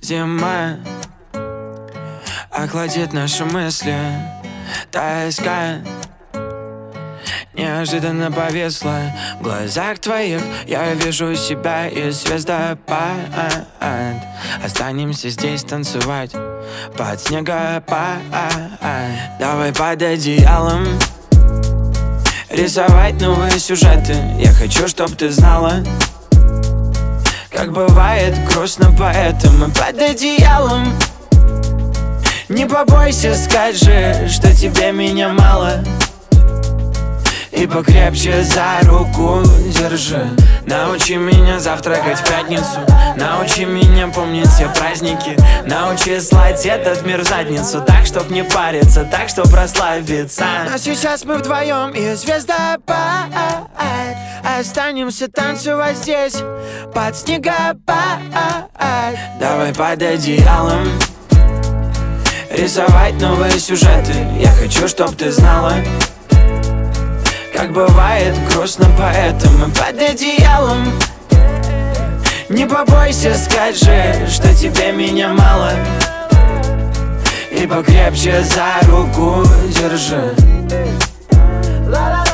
зима охладит наши мысли. Тоска неожиданно повисла. В глазах твоих я вижу себя и звездопад. Останемся здесь танцевать под снегопад. Давай под одеялом рисовать новые сюжеты. Я хочу, чтоб ты знала, как бывает грустно поэтому под одеялом. Не побойся, скажи, что тебе меня мало, и покрепче за руку держи. Научи меня завтракать в пятницу, научи меня помнить все праздники, научи слать этот мир в задницу, так, чтоб не париться, так, чтоб расслабиться. Но сейчас мы вдвоем и звездопад. Останемся танцевать здесь под снегопад. Давай под одеялом рисовать новые сюжеты. Я хочу, чтоб ты знала, как бывает грустно поэтому под одеялом. Не побойся, скажи, что тебе меня мало, и покрепче за руку держи.